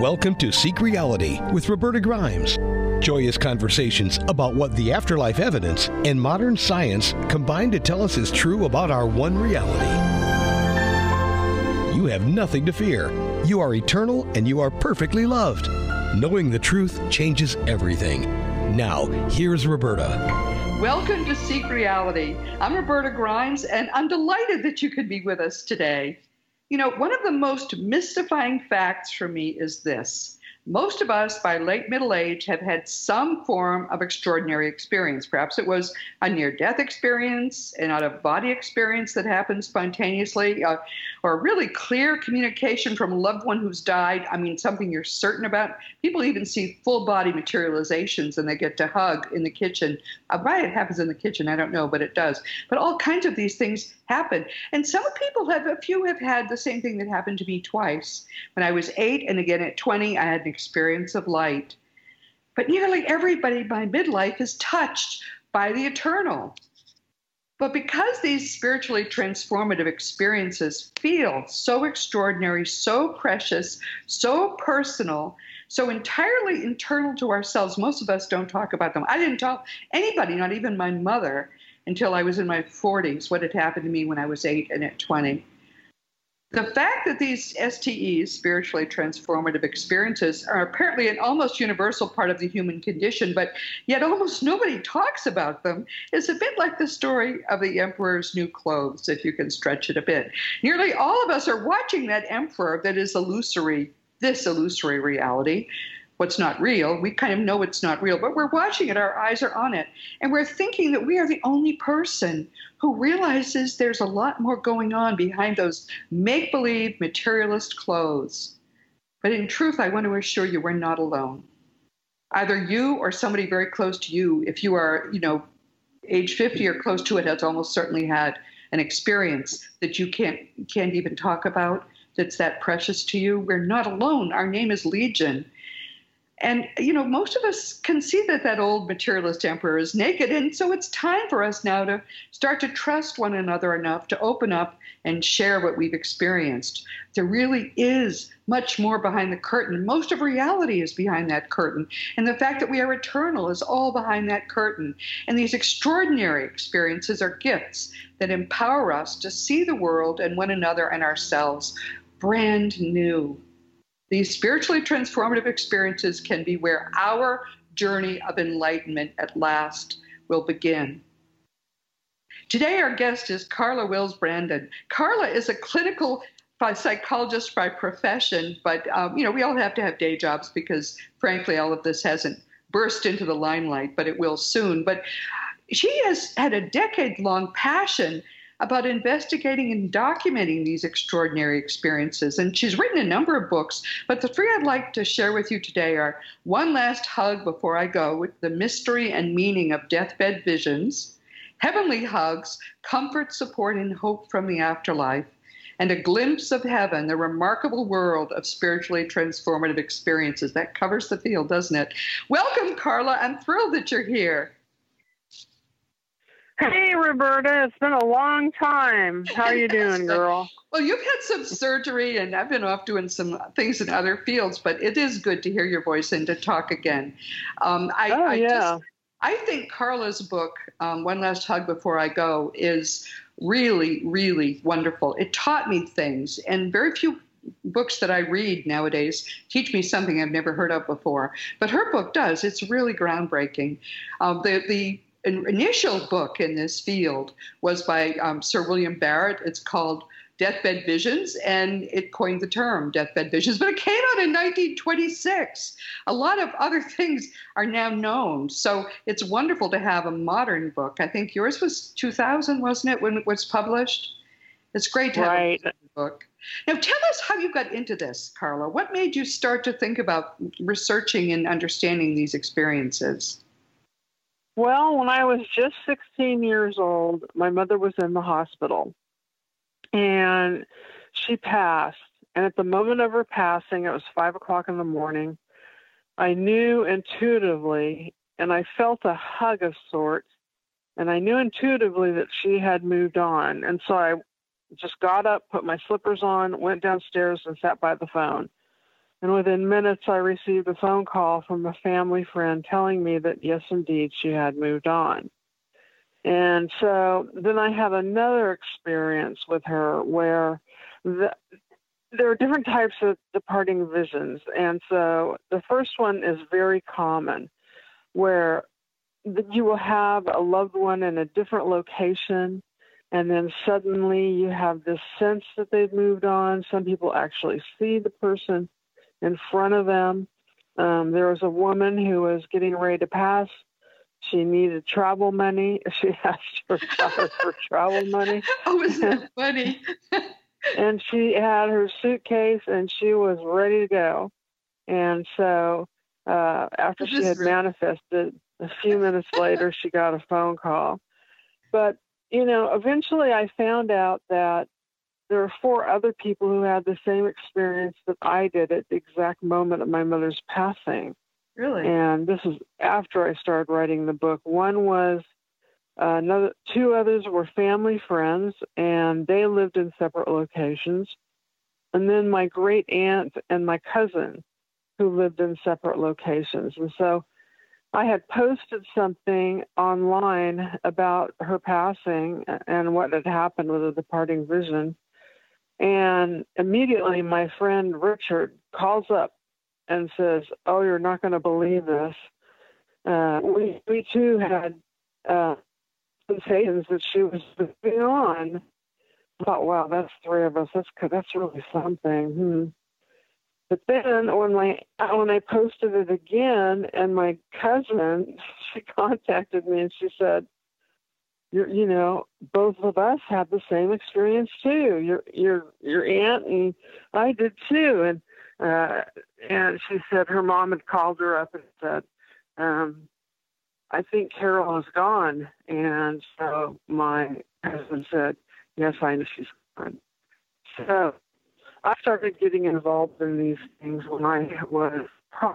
Welcome to Seek Reality with Roberta Grimes. Joyous conversations about what the afterlife evidence and modern science combine to tell us is true about our one reality. You have nothing to fear. You are eternal and you are perfectly loved. Knowing the truth changes everything. Now, here's Roberta. Welcome to Seek Reality. I'm Roberta Grimes, and I'm delighted that you could be with us today. You know, one of the most mystifying facts for me is this. Most of us, by late middle age, have had some form of extraordinary experience. Perhaps it was a near-death experience, an out-of-body experience that happened spontaneously, or really clear communication from a loved one who's died. I mean, something you're certain about. People even see full-body materializations, and they get to hug in the kitchen. Why it happens in the kitchen, I don't know, but it does. But all kinds of these things happen. And some people a few have had the same thing that happened to me twice. When I was 8 and again at 20, I had an experience of light. But nearly everybody by midlife is touched by the eternal. But because these spiritually transformative experiences feel so extraordinary, so precious, so personal, so entirely internal to ourselves, most of us don't talk about them. I didn't tell anybody, not even my mother, until I was in my 40s, what had happened to me when I was 8 and at 20. The fact that these STEs, spiritually transformative experiences, are apparently an almost universal part of the human condition, but yet almost nobody talks about them, is a bit like the story of the emperor's new clothes, if you can stretch it a bit. Nearly all of us are watching that emperor that is this illusory reality. What's not real, we kind of know it's not real, but we're watching it, our eyes are on it, and we're thinking that we are the only person who realizes there's a lot more going on behind those make-believe materialist clothes. But in truth, I want to assure you we're not alone. Either you or somebody very close to you, if you are, age 50 or close to it, has almost certainly had an experience that you can't even talk about, that's that precious to you. We're not alone. Our name is Legion. And, most of us can see that old materialist emperor is naked. And so it's time for us now to start to trust one another enough to open up and share what we've experienced. There really is much more behind the curtain. Most of reality is behind that curtain. And the fact that we are eternal is all behind that curtain. And these extraordinary experiences are gifts that empower us to see the world and one another and ourselves brand new. These spiritually transformative experiences can be where our journey of enlightenment at last will begin. Today, our guest is Carla Wills Brandon. Carla is a clinical psychologist by profession, but we all have to have day jobs because, frankly, all of this hasn't burst into the limelight, but it will soon. But she has had a decade-long passion about investigating and documenting these extraordinary experiences. And she's written a number of books, but the three I'd like to share with you today are One Last Hug Before I Go, with the mystery and meaning of deathbed visions, Heavenly Hugs, Comfort, Support, and Hope from the Afterlife, and A Glimpse of Heaven, the remarkable world of spiritually transformative experiences. That covers the field, doesn't it? Welcome, Carla. I'm thrilled that you're here. Hey, Roberta, it's been a long time. How are you doing, girl? Well, you've had some surgery, and I've been off doing some things in other fields, but it is good to hear your voice and to talk again. I think Carla's book, One Last Hug Before I Go, is really, really wonderful. It taught me things, and very few books that I read nowadays teach me something I've never heard of before. But her book does. It's really groundbreaking. The initial book in this field was by Sir William Barrett. It's called Deathbed Visions, and it coined the term Deathbed Visions, but it came out in 1926. A lot of other things are now known, so it's wonderful to have a modern book. I think yours was 2000, wasn't it, when it was published? It's great to have a book. Now, tell us how you got into this, Carla. What made you start to think about researching and understanding these experiences? Well, when I was just 16 years old, my mother was in the hospital, and she passed. And at the moment of her passing, it was 5 o'clock in the morning, I knew intuitively, and I felt a hug of sorts, and I knew intuitively that she had moved on. And so I just got up, put my slippers on, went downstairs, and sat by the phone. And within minutes, I received a phone call from a family friend telling me that, yes, indeed, she had moved on. And so then I had another experience with her where there are different types of departing visions. And so the first one is very common, where you will have a loved one in a different location, and then suddenly you have this sense that they've moved on. Some people actually see the person in front of them. There was a woman who was getting ready to pass. She needed travel money. She asked her daughter for travel money. Oh, isn't that funny? And she had her suitcase, and she was ready to go. And so after she had manifested, a few minutes later, she got a phone call. But, eventually I found out that there were 4 other people who had the same experience that I did at the exact moment of my mother's passing. Really? And this is after I started writing the book. One was 2 others were family friends, and they lived in separate locations. And then my great aunt and my cousin, who lived in separate locations. And so I had posted something online about her passing and what had happened with the departing vision. And immediately my friend Richard calls up and says, "Oh, you're not going to believe this. We too had sensations that she was moving on." I thought, wow, that's 3 of us. That's really something. But then when I posted it again, and my cousin, she contacted me and she said, both of us had the same experience too. Your aunt and I did too. And she said her mom had called her up and said, "I think Carol is gone." And so my husband said, "Yes, I know she's gone." So I started getting involved in these things when I was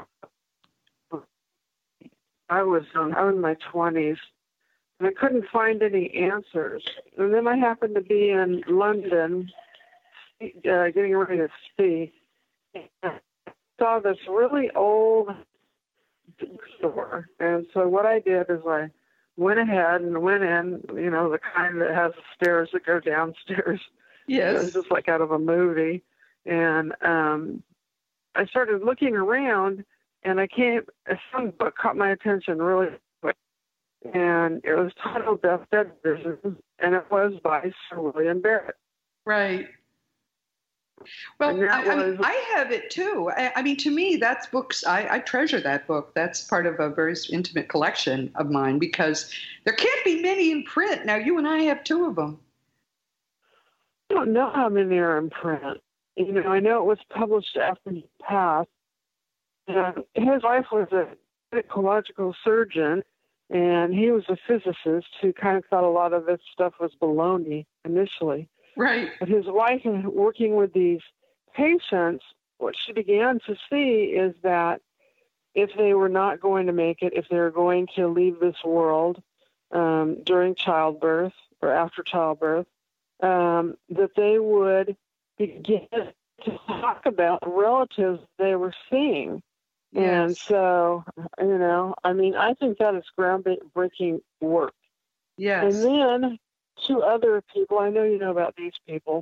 in my 20s. And I couldn't find any answers. And then I happened to be in London getting ready to speak. And I saw this really old bookstore. And so what I did is I went ahead and went in, the kind that has the stairs that go downstairs. Yes. It was just like out of a movie. And I started looking around, and some book caught my attention really quick. And it was titled Deathbed Visions, and it was by Sir William Barrett. Right. Well, I have it too. I mean, to me, that's books. I treasure that book. That's part of a very intimate collection of mine because there can't be many in print. Now, you and I have 2 of them. I don't know how many are in print. I know it was published after he passed. His wife was a ecological surgeon, and he was a physicist who kind of thought a lot of this stuff was baloney initially. Right. But his wife, working with these patients, what she began to see is that if they were not going to make it, if they were going to leave this world during childbirth or after childbirth, that they would begin to talk about the relatives they were seeing. Yes. And so, I think that is groundbreaking work. Yes. And then 2 other people, I know you know about these people,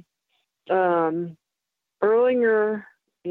Erlinger,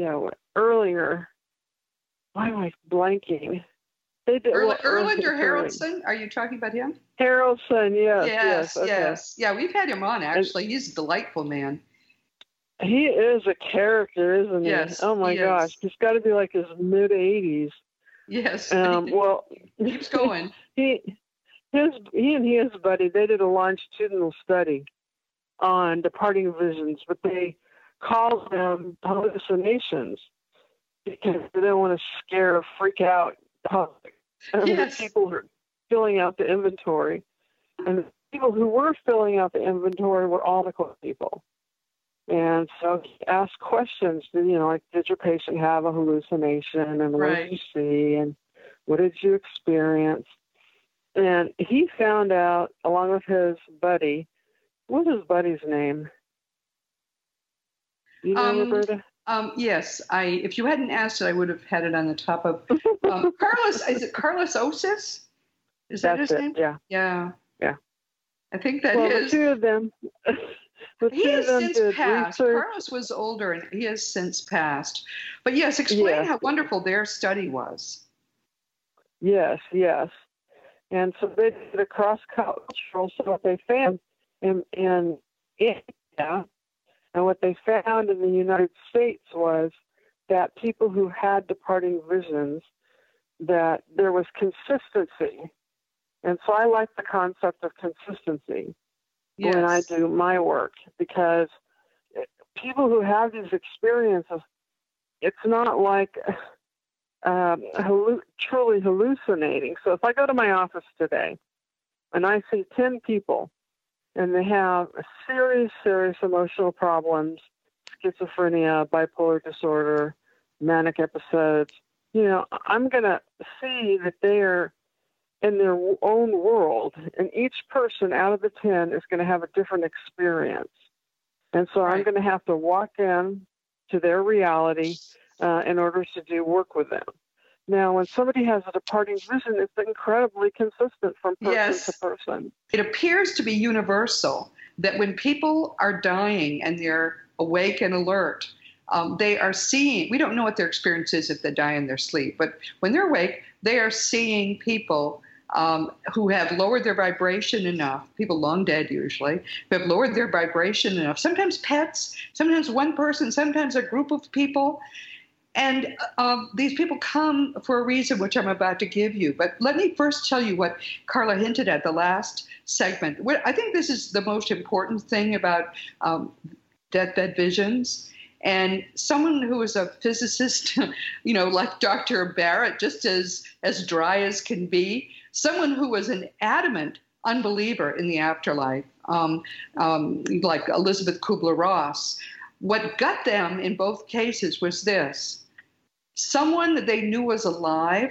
why am I blanking? They did, Erland or Haraldson? Are you talking about him? Haraldson, yes. Yes. Yeah, we've had him on, actually. He's a delightful man. He is a character, isn't he? Yes. Oh, my gosh. He's got to be like his mid-80s. Yes. Well, keeps going. He and his buddy, they did a longitudinal study on departing visions, but they called them hallucinations because they didn't want to scare or freak out the public. The people who are filling out the inventory. And the people who were filling out the inventory were all medical people. And so he asked questions, like, did your patient have a hallucination? And what did you see? And what did you experience? And he found out, along with his buddy, what was his buddy's name? You know, Roberta? Yes, if you hadn't asked it, I would have had it on the top of Carlos. Is it Carlos Osis? Is that his name? Yeah. Yeah. Yeah. I think that is. The two of them. He has since passed. Research. Carlos was older, and he has since passed. But yes, explain how wonderful their study was. Yes. And so they did a cross-cultural. So what they found in India and what they found in the United States was that people who had departing visions, that there was consistency. And so I like the concept of consistency when I do my work, because people who have these experiences, it's not like truly hallucinating. So if I go to my office today and I see 10 people and they have serious emotional problems, schizophrenia, bipolar disorder, manic episodes, I'm going to see that they are in their own world, and each person out of the 10 is going to have a different experience. And so I'm going to have to walk in to their reality in order to do work with them. Now, when somebody has a departing vision, it's incredibly consistent from person to person. It appears to be universal that when people are dying and they're awake and alert, they are seeing, we don't know what their experience is if they die in their sleep, but when they're awake, they are seeing people who have lowered their vibration enough, people long dead usually, who have lowered their vibration enough, sometimes pets, sometimes one person, sometimes a group of people. And these people come for a reason, which I'm about to give you. But let me first tell you what Carla hinted at the last segment. I think this is the most important thing about deathbed visions. And someone who is a physicist, like Dr. Barrett, just as dry as can be, someone who was an adamant unbeliever in the afterlife, like Elizabeth Kubler-Ross. What got them in both cases was this. Someone that they knew was alive,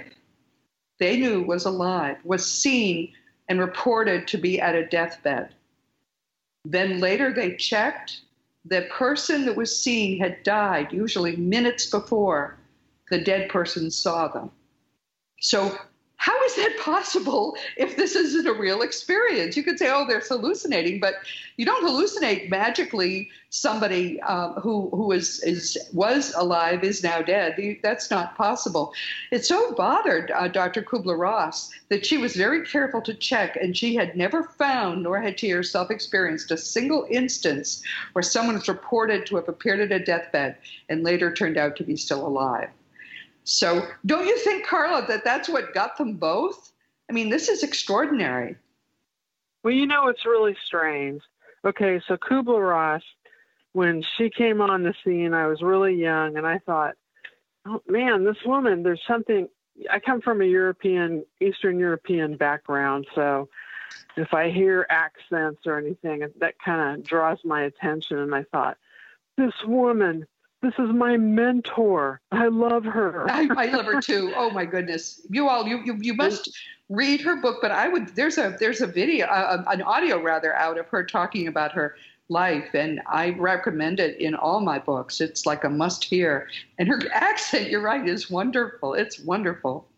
was seen and reported to be at a deathbed. Then later they checked. The person that was seen had died, usually minutes before the dead person saw them. So how is that possible if this isn't a real experience? You could say, oh, they're hallucinating, but you don't hallucinate magically somebody who was alive is now dead. That's not possible. It so bothered Dr. Kubler-Ross that she was very careful to check, and she had never found, nor had she herself experienced, a single instance where someone was reported to have appeared at a deathbed and later turned out to be still alive. So don't you think, Carla, that that's what got them both? I mean, this is extraordinary. Well, it's really strange. Okay, so Kubler-Ross, when she came on the scene, I was really young, and I thought, oh, man, this woman, there's something. I come from a Eastern European background, so if I hear accents or anything, that kind of draws my attention, and I thought, this woman, this is my mentor. I love her. I love her too. Oh my goodness! You must read her book. But there's a video, an audio rather, out of her talking about her life, and I recommend it in all my books. It's like a must hear. And her accent, you're right, is wonderful. It's wonderful.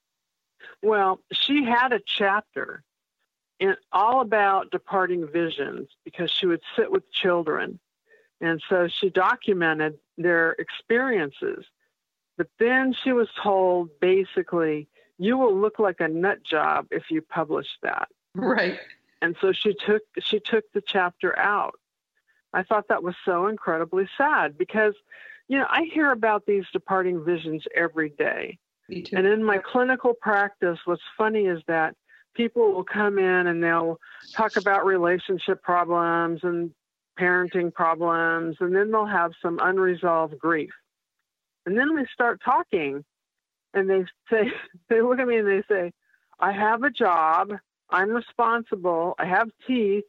Well, she had a chapter all about departing visions because she would sit with children. And so she documented their experiences. But then she was told, basically, you will look like a nut job if you publish that. Right. And so she took the chapter out. I thought that was so incredibly sad because, I hear about these departing visions every day. Me too. And in my clinical practice, what's funny is that people will come in and they'll talk about relationship problems and parenting problems, and then they'll have some unresolved grief. And then we start talking, and they look at me and they say, I have a job, I'm responsible, I have teeth.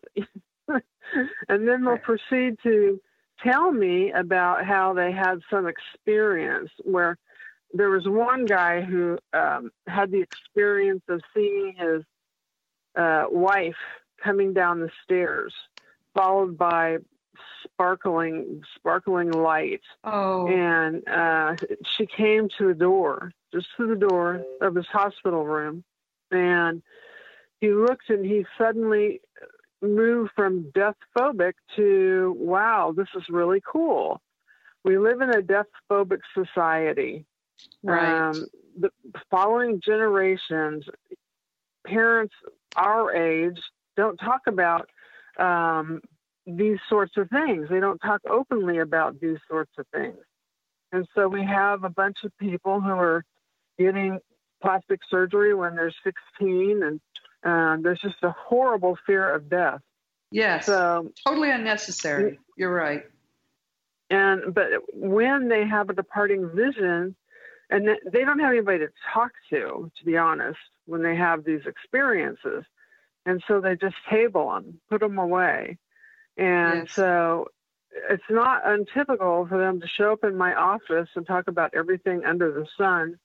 And then they'll proceed to tell me about how they had some experience where there was one guy who had the experience of seeing his wife coming down the stairs, followed by sparkling light. Oh. And she came to the door, just to the door of his hospital room. And he looked and he suddenly moved from death phobic to, wow, this is really cool. We live in a death phobic society. Right. The following generations, parents our age don't talk about these sorts of things. They don't talk openly about these sorts of things. And so we have a bunch of people who are getting plastic surgery when they're 16, and there's just a horrible fear of death. Yes. So, totally unnecessary. You're right. But when they have a departing vision, and they don't have anybody to talk to be honest, when they have these experiences. And so they just table them, put them away. And yes. So it's not untypical for them to show up in my office and talk about everything under the sun,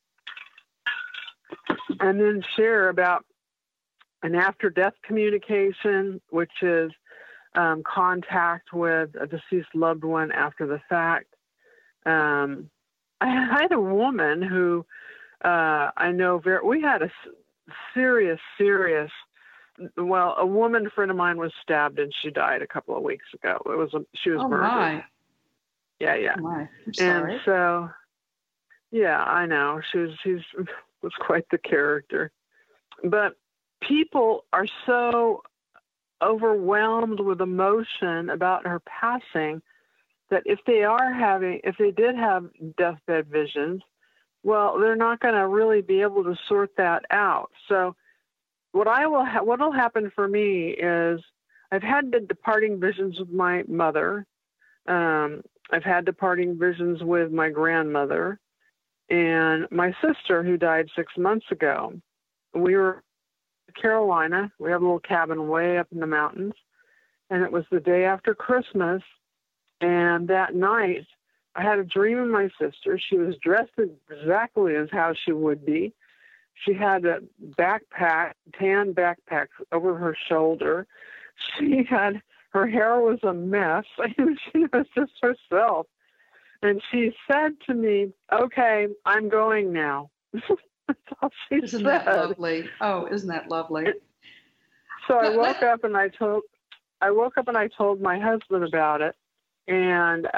and then share about an after-death communication, which is contact with a deceased loved one after the fact. I had a woman who I know we had a serious, well, a woman friend of mine was stabbed and she died a couple of weeks ago. She was murdered. My. Yeah. Oh my. I'm sorry. And so, yeah, I know. She was quite the character. But people are so overwhelmed with emotion about her passing that if they did have deathbed visions, well, they're not going to really be able to sort that out. So what will happen for me is I've had the departing visions with my mother. I've had departing visions with my grandmother and my sister who died 6 months ago. We were in Carolina. We have a little cabin way up in the mountains, and it was the day after Christmas. And that night, I had a dream of my sister. She was dressed exactly as how she would be. She had a backpack, tan backpack over her shoulder. Her hair was a mess. She was just herself. And she said to me, "Okay, I'm going now." That's all she said. That lovely? Oh, isn't that lovely? So I woke up and I told my husband about it. And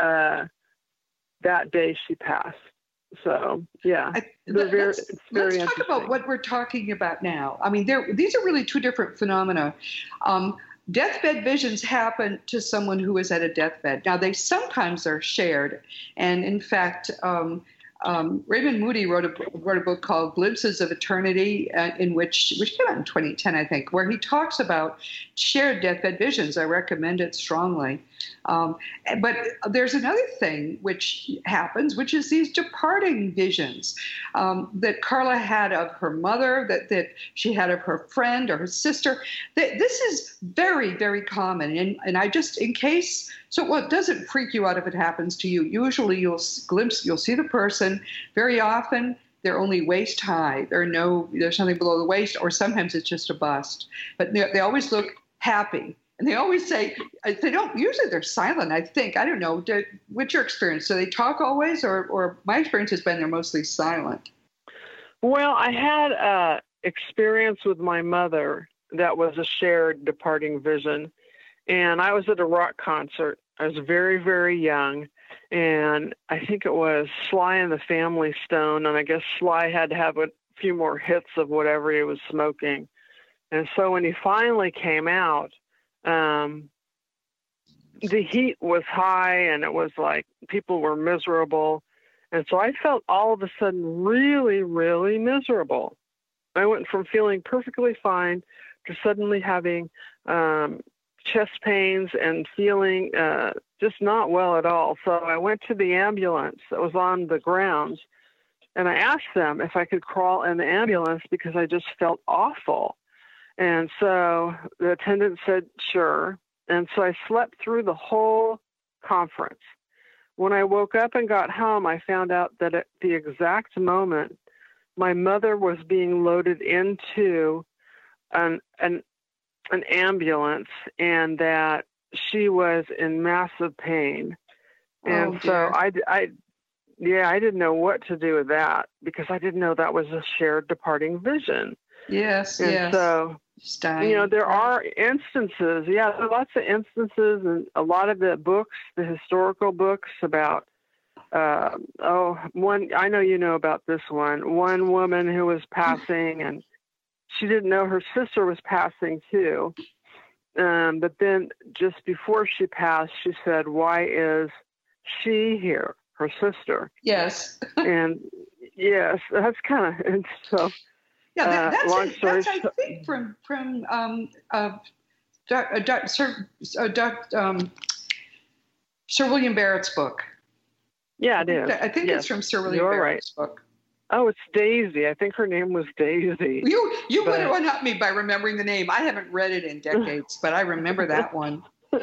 that day she passed. So, yeah. Let's talk about what we're talking about now. I mean, these are really two different phenomena. Deathbed visions happen to someone who is at a deathbed. Now, they sometimes are shared. And in fact, Raymond Moody wrote a book called Glimpses of Eternity, which came out in 2010, I think, where he talks about shared deathbed visions. I recommend it strongly. But there's another thing which happens, which is these departing visions that Carla had of her mother, that she had of her friend or her sister. This is very, very common. And I just, in case, so it doesn't freak you out if it happens to you. Usually you'll see the person. Very often they're only waist high. There's nothing below the waist, or sometimes it's just a bust. But they always look happy. And they always say, usually they're silent, I think. I don't know. What's your experience? Do they talk always, or my experience has been they're mostly silent? Well, I had experience with my mother that was a shared departing vision. And I was at a rock concert. I was very, very young. And I think it was Sly and the Family Stone. And I guess Sly had to have a few more hits of whatever he was smoking. And so when he finally came out, the heat was high and it was like people were miserable. And so I felt all of a sudden really, really miserable. I went from feeling perfectly fine to suddenly having chest pains and feeling just not well at all. So I went to the ambulance that was on the grounds, and I asked them if I could crawl in the ambulance because I just felt awful. And so the attendant said, sure. And so I slept through the whole conference. When I woke up and got home, I found out that at the exact moment my mother was being loaded into an ambulance, and that she was in massive pain. And Oh, dear. I didn't know what to do with that because I didn't know that was a shared departing vision. Yes, And yes. so, Just dying. there are instances. Yeah, there are lots of instances, and a lot of the books, the historical books about, one, I know you know about this one. One woman who was passing, and she didn't know her sister was passing too. But then just before she passed, she said, "Why is she here?" Her sister. Yes. And yes, that's kind of, and so. Yeah, Long story that's I think from Sir William Barrett's book. Yeah, it is. I think yes. it's from Sir William Barrett's book. Oh, it's Daisy. I think her name was Daisy. You would one up me by remembering the name. I haven't read it in decades, but I remember that one.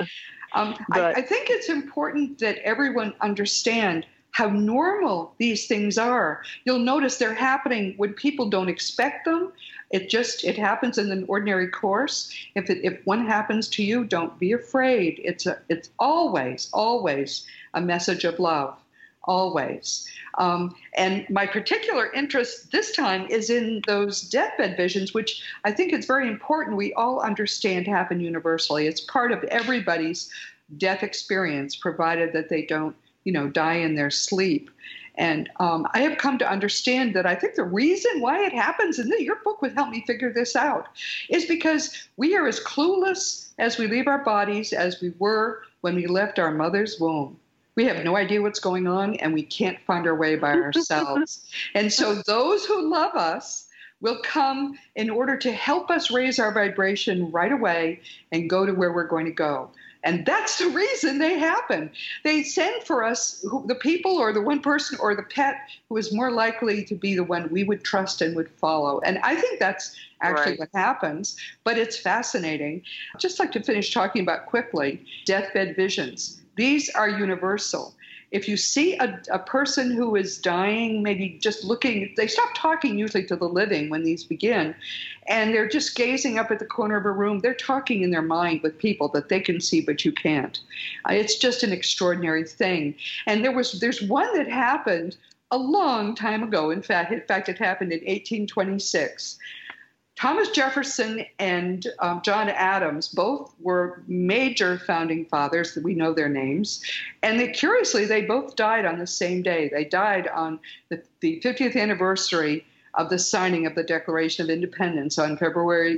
I think it's important that everyone understand how normal these things are. You'll notice they're happening when people don't expect them. It happens in an ordinary course. If one happens to you, don't be afraid. It's always a message of love, always. And my particular interest this time is in those deathbed visions, which I think it's very important we all understand happen universally. It's part of everybody's death experience, provided that they don't die in their sleep. And I have come to understand that I think the reason why it happens, and your book would help me figure this out, is because we are as clueless as we leave our bodies as we were when we left our mother's womb. We have no idea what's going on, and we can't find our way by ourselves. And so those who love us will come in order to help us raise our vibration right away and go to where we're going to go. And that's the reason they happen. They send for us the people or the one person or the pet who is more likely to be the one we would trust and would follow. And I think that's actually what happens, but it's fascinating. I'd just like to finish talking about quickly deathbed visions. These are universal. If you see a person who is dying, maybe just looking, they stop talking usually to the living when these begin, and they're just gazing up at the corner of a room. They're talking in their mind with people that they can see, but you can't. It's just an extraordinary thing. And there's one that happened a long time ago. In fact, it happened in 1826. Thomas Jefferson and John Adams both were major founding fathers. We know their names. And curiously, they both died on the same day. They died on the 50th anniversary of the signing of the Declaration of Independence on July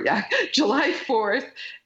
4th,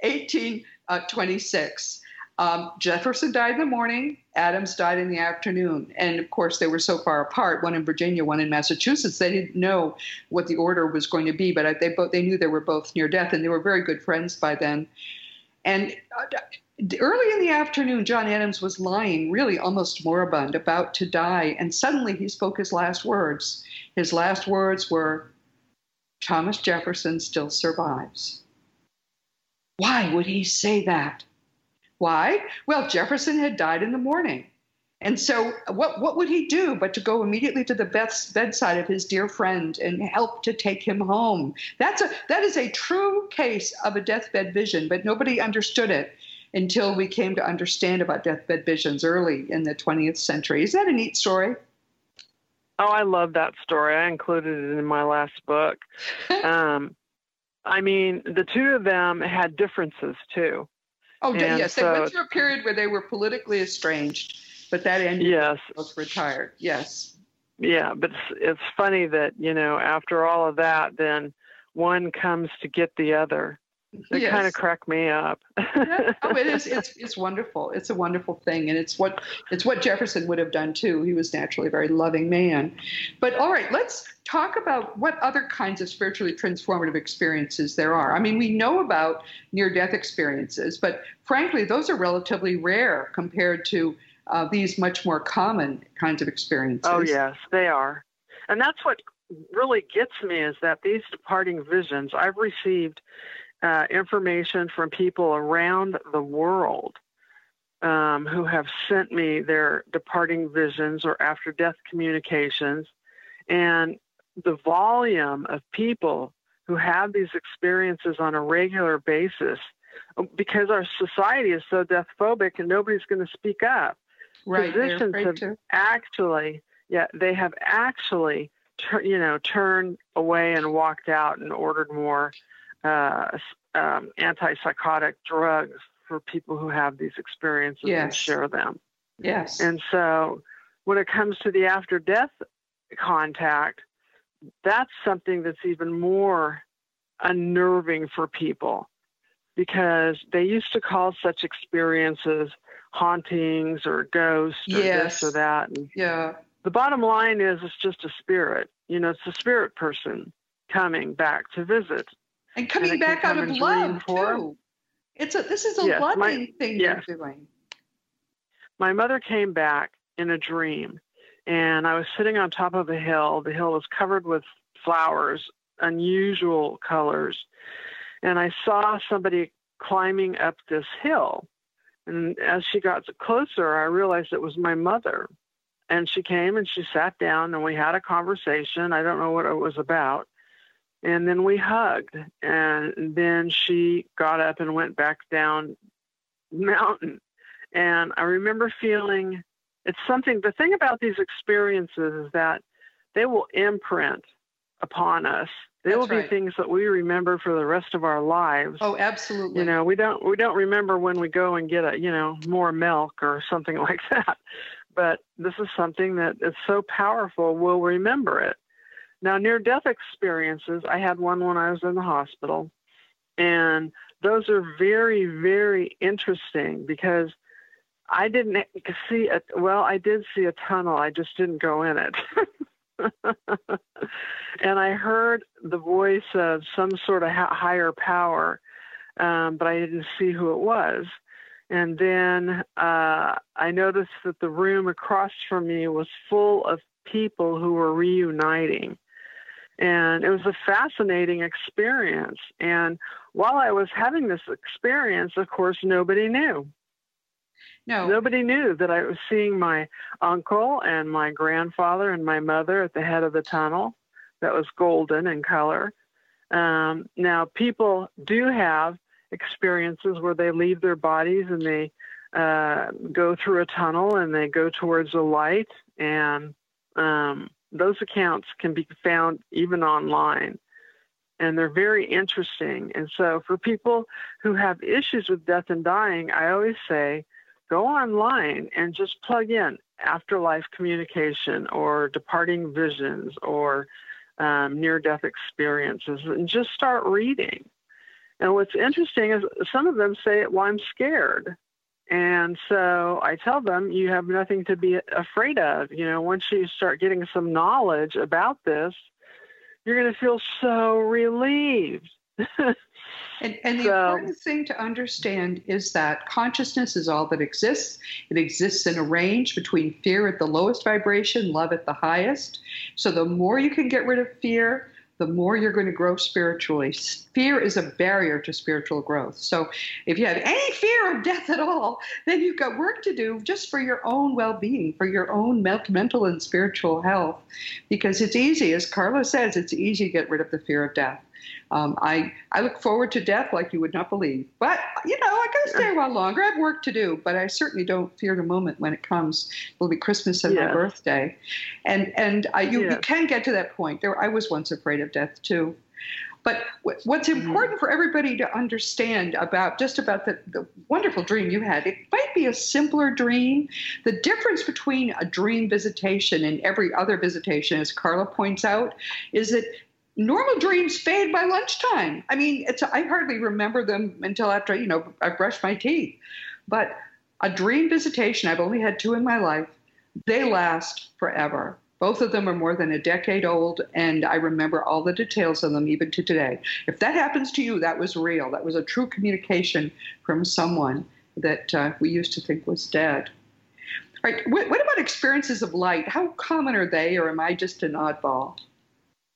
1826. Jefferson died in the morning. Adams died in the afternoon. And of course, they were so far apart, one in Virginia, one in Massachusetts, they didn't know what the order was going to be, but they knew they were both near death, and they were very good friends by then. And early in the afternoon, John Adams was lying, really almost moribund, about to die, and suddenly he spoke his last words. His last words were, "Thomas Jefferson still survives." Why would he say that? Why? Well, Jefferson had died in the morning. And so what would he do but to go immediately to the bedside of his dear friend and help to take him home? That is a true case of a deathbed vision, but nobody understood it until we came to understand about deathbed visions early in the 20th century. Isn't that a neat story? Oh, I love that story. I included it in my last book. I mean, the two of them had differences too. Oh, yes. They went through a period where they were politically estranged, but that ended. Yes. Both retired. Yes. Yeah, but it's funny that, after all of that, then one comes to get the other. It kind of cracked me up. Yeah. Oh, it is. It's wonderful. It's a wonderful thing, and it's what Jefferson would have done too. He was naturally a very loving man. But all right, let's talk about what other kinds of spiritually transformative experiences there are. I mean, we know about near-death experiences, but frankly, those are relatively rare compared to these much more common kinds of experiences. Oh, yes, they are. And that's what really gets me is that these departing visions, I've received information from people around the world who have sent me their departing visions or after-death communications. And the volume of people who have these experiences on a regular basis because our society is so death phobic and nobody's going to speak up. Right. Physicians have actually, they have actually, turned away and walked out and ordered more antipsychotic drugs for people who have these experiences and share them. Yes. And so when it comes to the after-death contact, that's something that's even more unnerving for people, because they used to call such experiences hauntings or ghosts or this or that. And the bottom line is it's just a spirit. It's a spirit person coming back to visit. And coming back out of love, too. This is a loving thing you're doing. My mother came back in a dream, and I was sitting on top of a hill. The hill was covered with flowers, unusual colors. And I saw somebody climbing up this hill. And as she got closer, I realized it was my mother. And she came and she sat down and we had a conversation. I don't know what it was about. And then we hugged. And then she got up and went back down the mountain. And I remember feeling the thing about these experiences is that they will imprint upon us. They will be things that we remember for the rest of our lives. Oh, absolutely. We don't remember when we go and get more milk or something like that. But this is something that is so powerful, we'll remember it. Now, near-death experiences, I had one when I was in the hospital. And those are very, very interesting because I didn't see it. Well, I did see a tunnel. I just didn't go in it. And I heard the voice of some sort of higher power, but I didn't see who it was. And then I noticed that the room across from me was full of people who were reuniting. And it was a fascinating experience. And while I was having this experience, of course, nobody knew. No. Nobody knew that I was seeing my uncle and my grandfather and my mother at the head of the tunnel that was golden in color. Now, people do have experiences where they leave their bodies and they go through a tunnel and they go towards the light. And those accounts can be found even online. And they're very interesting. And so for people who have issues with death and dying, I always say, go online and just plug in afterlife communication or departing visions or near-death experiences and just start reading. And what's interesting is some of them say, well, I'm scared. And so I tell them, you have nothing to be afraid of. Once you start getting some knowledge about this, you're going to feel so relieved. And the important thing to understand is that consciousness is all that exists. It exists in a range between fear at the lowest vibration, love at the highest. So the more you can get rid of fear, the more you're going to grow spiritually. Fear is a barrier to spiritual growth. So if you have any fear of death at all, then you've got work to do just for your own well-being, for your own mental and spiritual health. Because it's easy, as Carla says, it's easy to get rid of the fear of death. I look forward to death like you would not believe. But, I got to stay a while longer. I have work to do, but I certainly don't fear the moment when it comes. It'll be Christmas and my birthday. And you can get to that point. I was once afraid of death, too. But what's important for everybody to understand about the wonderful dream you had, it might be a simpler dream. The difference between a dream visitation and every other visitation, as Carla points out, is that normal dreams fade by lunchtime. I mean, I hardly remember them until after, I brushed my teeth. But a dream visitation, I've only had 2 in my life, they last forever. Both of them are more than a decade old, and I remember all the details of them even to today. If that happens to you, that was real. That was a true communication from someone that we used to think was dead. All right, what about experiences of light? How common are they, or am I just an oddball?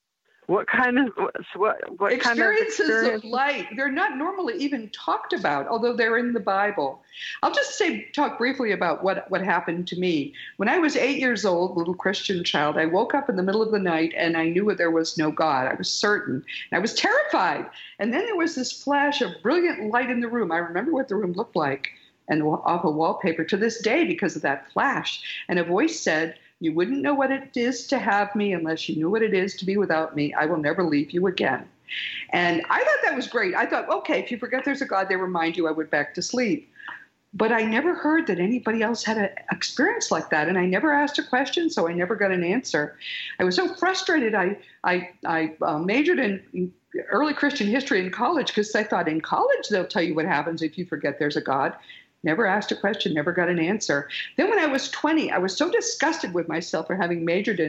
What kind of experiences of light? They're not normally even talked about, although they're in the Bible. I'll just talk briefly about what happened to me. When I was 8 years old, little Christian child, I woke up in the middle of the night and I knew there was no God. I was certain. And I was terrified. And then there was this flash of brilliant light in the room. I remember what the room looked like and off a wallpaper to this day because of that flash. And a voice said, "You wouldn't know what it is to have me unless you knew what it is to be without me. I will never leave you again." And I thought that was great. I thought, okay, if you forget there's a God, they remind you. I went back to sleep. But I never heard that anybody else had an experience like that. And I never asked a question, so I never got an answer. I was so frustrated. I majored in early Christian history in college because I thought in college they'll tell you what happens if you forget there's a God. Never asked a question, never got an answer. Then when I was 20, I was so disgusted with myself for having majored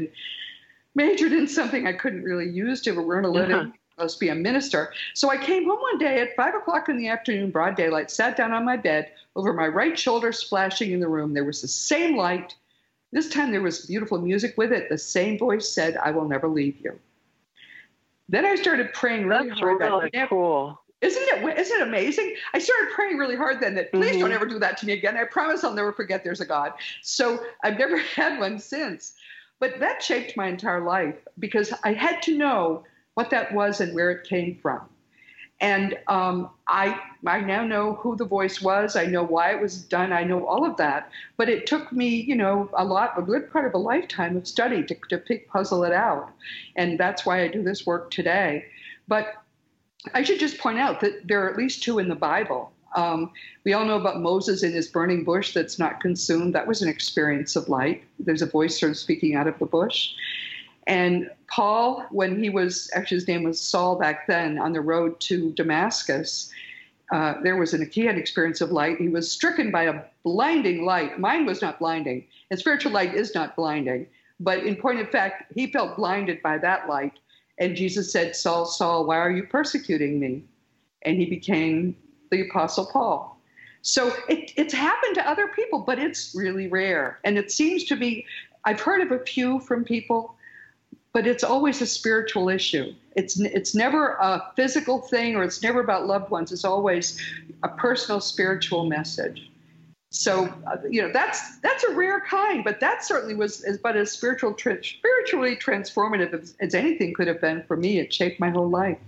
in something I couldn't really use to earn a living. Supposed to be a minister. So I came home one day at 5 o'clock in the afternoon, broad daylight, sat down on my bed, over my right shoulder splashing in the room. There was the same light. This time there was beautiful music with it. The same voice said, "I will never leave you." Then I started praying really hard. That's really cool. Isn't it amazing? I started praying really hard then that please don't ever do that to me again. I promise I'll never forget there's a God. So I've never had one since. But that shaped my entire life because I had to know what that was and where it came from. And I now know who the voice was. I know why it was done. I know all of that. But it took me, a good part of a lifetime of study to puzzle it out. And that's why I do this work today. But I should just point out that there are at least two in the Bible. We all know about Moses in his burning bush that's not consumed. That was an experience of light. There's a voice sort of speaking out of the bush. And Paul, when he was, actually his name was Saul back then, on the road to Damascus, he had an experience of light. He was stricken by a blinding light. Mine was not blinding, and spiritual light is not blinding. But in point of fact, he felt blinded by that light. And Jesus said, "Saul, Saul, why are you persecuting me?" And he became the Apostle Paul. So it's happened to other people, but it's really rare. And it seems to be, I've heard of a few from people, but it's always a spiritual issue. It's never a physical thing, or it's never about loved ones. It's always a personal spiritual message. So, that's a rare kind, but that certainly was about as spiritually transformative as anything could have been for me. It shaped my whole life.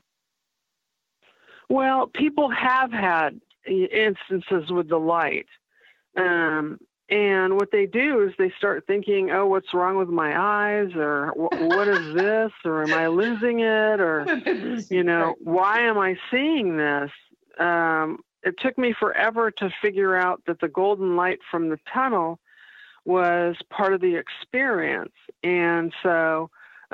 Well, people have had instances with the light. And what they do is they start thinking, oh, what's wrong with my eyes? Or what is this? Or am I losing it? Or, why am I seeing this? It took me forever to figure out that the golden light from the tunnel was part of the experience. And so,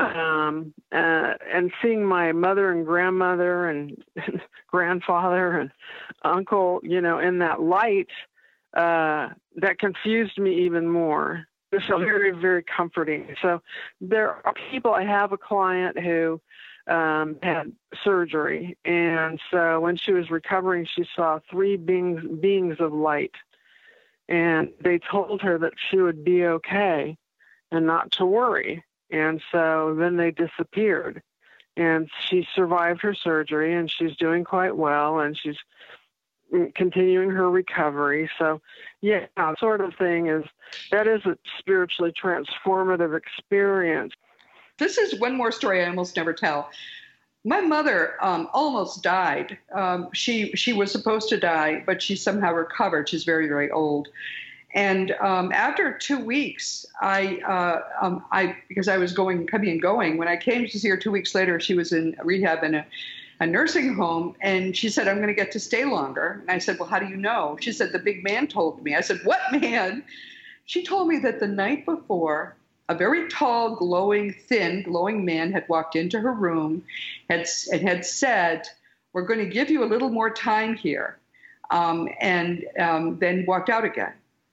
and seeing my mother and grandmother and grandfather and uncle, in that light, that confused me even more. It felt very, very comforting. So there are people, I have a client who had surgery. And so when she was recovering, she saw three beings of light. And they told her that she would be okay and not to worry. And so then they disappeared. And she survived her surgery, and she's doing quite well, and she's continuing her recovery. So, yeah, sort of thing that is a spiritually transformative experience. This is one more story I almost never tell. My mother almost died. She was supposed to die, but she somehow recovered. She's very, very old. And after 2 weeks, because I was coming and going, when I came to see her 2 weeks later, she was in rehab in a nursing home, and she said, "I'm going to get to stay longer." And I said, "Well, how do you know?" She said, "The big man told me." I said, "What man?" She told me that the night before, a very tall, thin, glowing man had walked into her room and had said, "We're going to give you a little more time here," and then walked out again.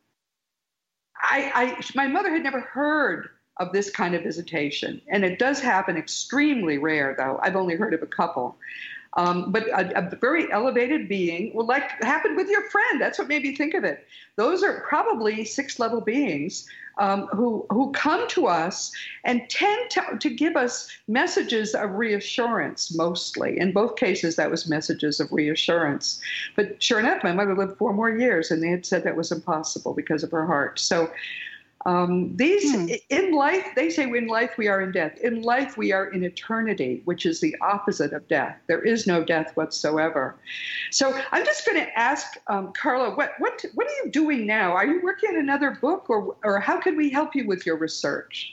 My mother had never heard of this kind of visitation, and it does happen, extremely rare, though. I've only heard of a couple. But a very elevated being, well, like happened with your friend. That's what made me think of it. Those are probably 6th-level beings who come to us and tend to give us messages of reassurance, mostly. In both cases, that was messages of reassurance. But sure enough, my mother lived 4 more years, and they had said that was impossible because of her heart. So in life, they say in life we are in death. In life we are in eternity, which is the opposite of death. There is no death whatsoever. So I'm just going to ask Carla, what are you doing now? Are you working on another book, or how can we help you with your research?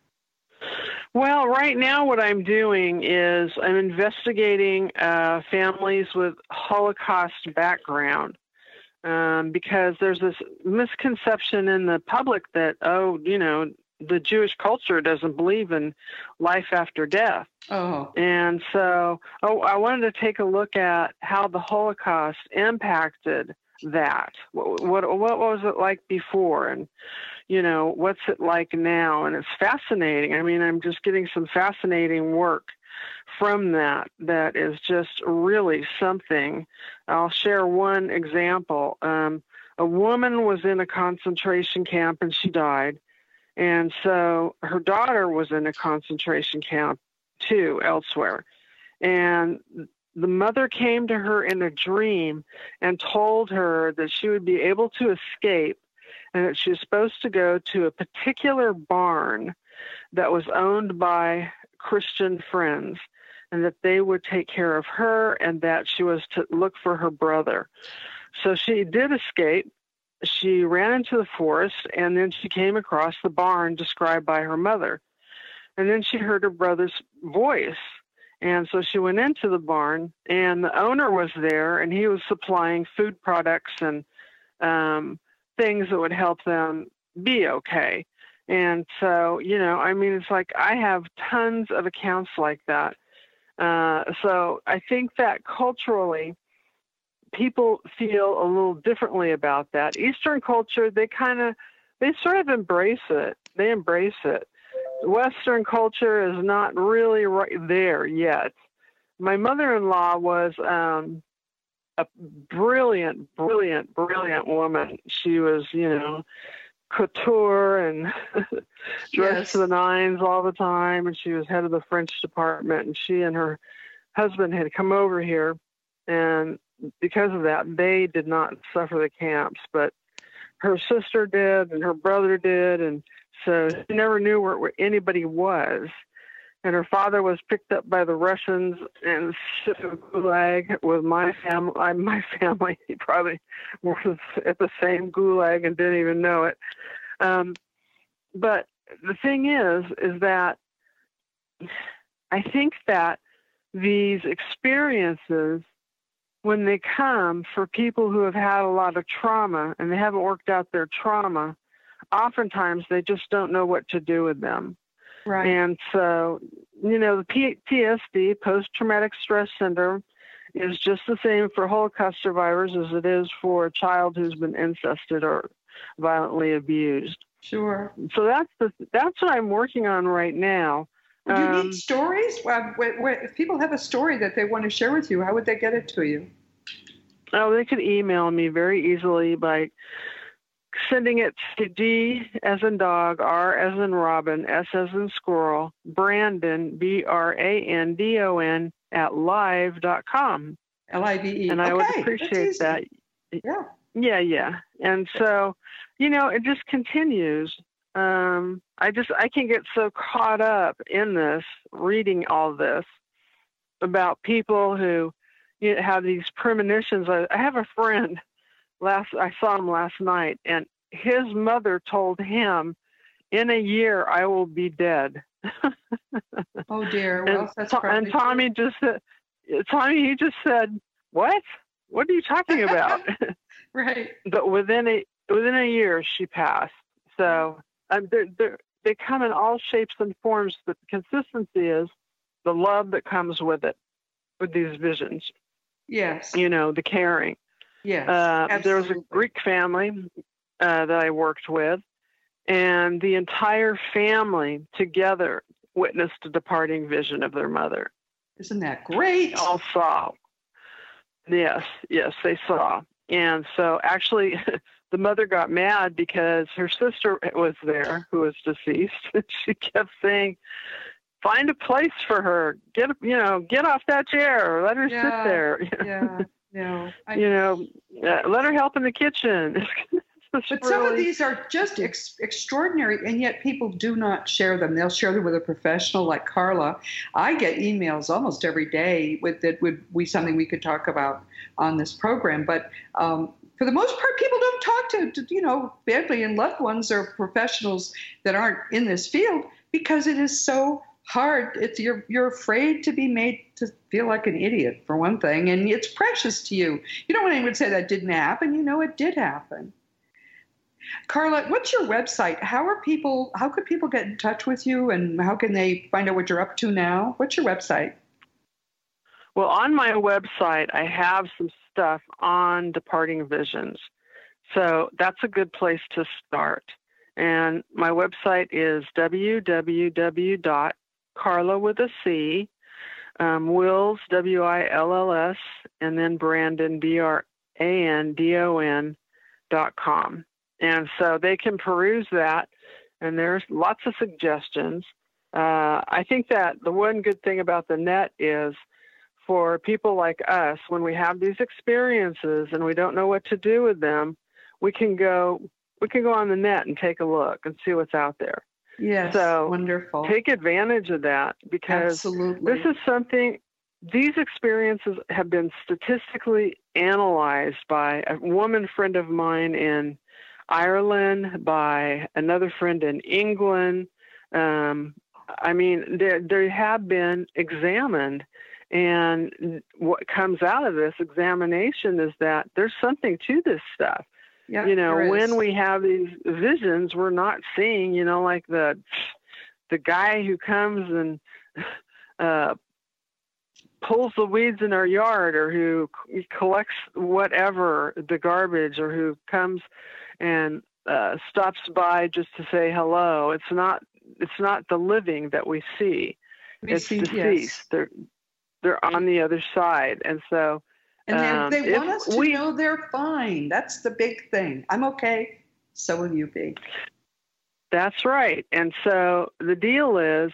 Well, right now what I'm doing is I'm investigating families with Holocaust background. Because there's this misconception in the public that, the Jewish culture doesn't believe in life after death. Oh. And so I wanted to take a look at how the Holocaust impacted that. What was it like before? And, what's it like now? And it's fascinating. I mean, I'm just getting some fascinating work from that is just really something. I'll share one example. A woman was in a concentration camp and she died. And so her daughter was in a concentration camp too, elsewhere. And the mother came to her in a dream and told her that she would be able to escape and that she was supposed to go to a particular barn that was owned by Christian friends, and that they would take care of her, and that she was to look for her brother. So she did escape. She ran into the forest, and then she came across the barn described by her mother. And then she heard her brother's voice. And so she went into the barn, and the owner was there, and he was supplying food products and things that would help them be okay. And so, it's like I have tons of accounts like that. So I think that culturally, people feel a little differently about that. Eastern culture, they sort of embrace it. They embrace it. Western culture is not really right there yet. My mother-in-law was a brilliant woman. She was, couture and dressed to the nines all the time, and she was head of the French department, and she and her husband had come over here, and because of that they did not suffer the camps, but her sister did and her brother did, and so she never knew where anybody was. And her father was picked up by the Russians and shipped to Gulag with my family. He probably was at the same Gulag and didn't even know it. But the thing is that I think that these experiences, when they come for people who have had a lot of trauma and they haven't worked out their trauma, oftentimes they just don't know what to do with them. Right. And so, the PTSD, post-traumatic stress syndrome, is just the same for Holocaust survivors as it is for a child who's been incested or violently abused. Sure. So that's what I'm working on right now. Do you need stories? If people have a story that they want to share with you, how would they get it to you? Oh, they could email me very easily by sending it to D as in dog, R as in Robin, S as in squirrel, Brandon, BRANDON @live.com. LIVE. And I would appreciate that. Yeah. And so, it just continues. I can get so caught up in this, reading all this about people who have these premonitions. I have a friend. I saw him last night, and his mother told him, "In a year, I will be dead." Oh dear. Well, that's probably and Tommy true. he just said, "What? What are you talking about?" Right. But within a year, she passed. So they come in all shapes and forms. But the consistency is the love that comes with it, with these visions. Yes. The caring. Yes. There was a Greek family that I worked with, and the entire family together witnessed a departing vision of their mother. Isn't that great? All saw. Yes, they saw. And so actually, the mother got mad because her sister was there who was deceased. And she kept saying, find a place for her. Get off that chair. Let her sit there. Let her help in the kitchen. But some of these are just extraordinary, and yet people do not share them. They'll share them with a professional like Carla. I get emails almost every day that would be something we could talk about on this program. But for the most part, people don't talk to family and loved ones or professionals that aren't in this field because it is so hard. You're afraid to be made to feel like an idiot, for one thing, and it's precious to you. You don't want anyone to say that didn't happen. It did happen. Carla, what's your website? How could people get in touch with you, and how can they find out what you're up to now? What's your website? Well, on my website, I have some stuff on departing visions. So that's a good place to start. And my website is www.carla with a C, Wills, WILLS, and then Brandon, BRANDON.com. And so they can peruse that, and there's lots of suggestions. I think that the one good thing about the net is for people like us, when we have these experiences and we don't know what to do with them, we can go on the net and take a look and see what's out there. Yes, so wonderful. Take advantage of that, because Absolutely. This is something. These experiences have been statistically analyzed by a woman friend of mine in Ireland, by another friend in England. They have been examined, and what comes out of this examination is that there's something to this stuff. Yeah, when we have these visions, we're not seeing, like the guy who comes and pulls the weeds in our yard, or who collects whatever, the garbage, or who comes and stops by just to say hello. It's not the living that we see. It's deceased. Yes. They're on the other side, and so. And they want us to know they're fine. That's the big thing. I'm okay. So will you be. That's right. And so the deal is,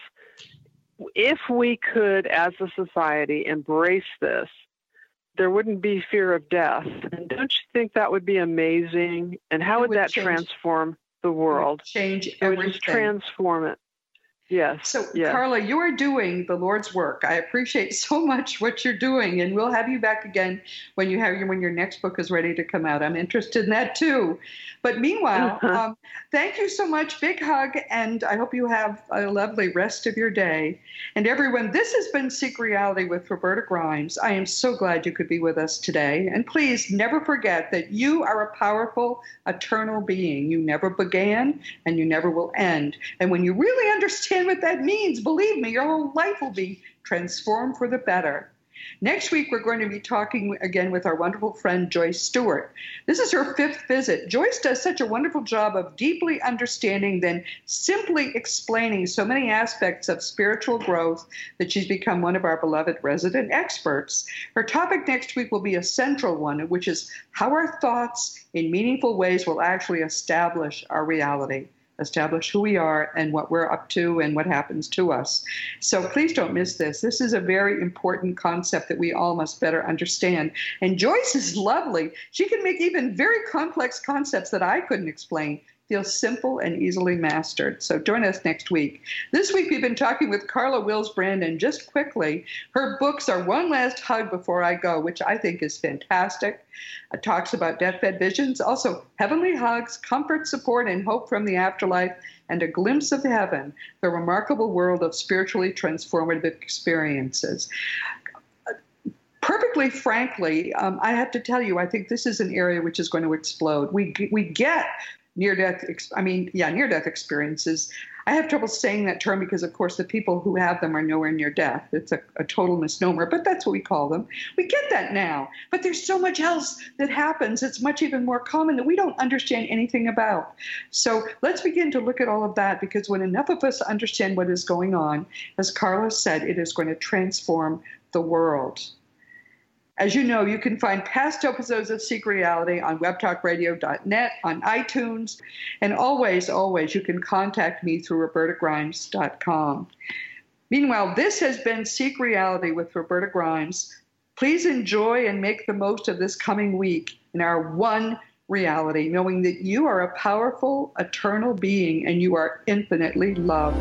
if we could, as a society, embrace this, there wouldn't be fear of death. And don't you think that would be amazing? And how would that transform the world? Change everything. It would just transform it. Yes. So, yes. Carla, you are doing the Lord's work. I appreciate so much what you're doing, and we'll have you back again when your next book is ready to come out. I'm interested in that too. But meanwhile, thank you so much. Big hug, and I hope you have a lovely rest of your day. And everyone, this has been Seek Reality with Roberta Grimes. I am so glad you could be with us today. And please never forget that you are a powerful, eternal being. You never began, and you never will end. And when you really understand what that means, believe me, your whole life will be transformed for the better. Next week, we're going to be talking again with our wonderful friend, Joyce Stewart. This is her 5th visit. Joyce does such a wonderful job of deeply understanding, then simply explaining so many aspects of spiritual growth that she's become one of our beloved resident experts. Her topic next week will be a central one, which is how our thoughts in meaningful ways will actually establish our reality. Establish who we are and what we're up to and what happens to us. So please don't miss this. This is a very important concept that we all must better understand. And Joyce is lovely. She can make even very complex concepts that I couldn't explain feel simple and easily mastered. So join us next week. This week we've been talking with Carla Wills Brandon. Just quickly, her books are One Last Hug Before I Go, which I think is fantastic. It talks about deathbed visions, also heavenly hugs, comfort, support, and hope from the afterlife, and a glimpse of heaven, the remarkable world of spiritually transformative experiences. Perfectly frankly, I have to tell you, I think this is an area which is going to explode. We get near-death experiences. I have trouble saying that term because, of course, the people who have them are nowhere near death. It's a total misnomer, but that's what we call them. We get that now, but there's so much else that happens. It's much even more common that we don't understand anything about. So let's begin to look at all of that, because when enough of us understand what is going on, as Carla said, it is going to transform the world. As you know, you can find past episodes of Seek Reality on webtalkradio.net, on iTunes, and always, you can contact me through robertagrimes.com. Meanwhile, this has been Seek Reality with Roberta Grimes. Please enjoy and make the most of this coming week in our one reality, knowing that you are a powerful, eternal being and you are infinitely loved.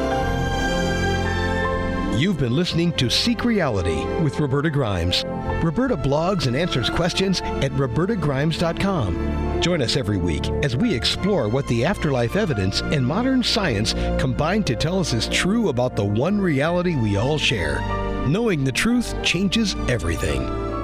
You've been listening to Seek Reality with Roberta Grimes. Roberta blogs and answers questions at robertagrimes.com. Join us every week as we explore what the afterlife evidence and modern science combine to tell us is true about the one reality we all share. Knowing the truth changes everything.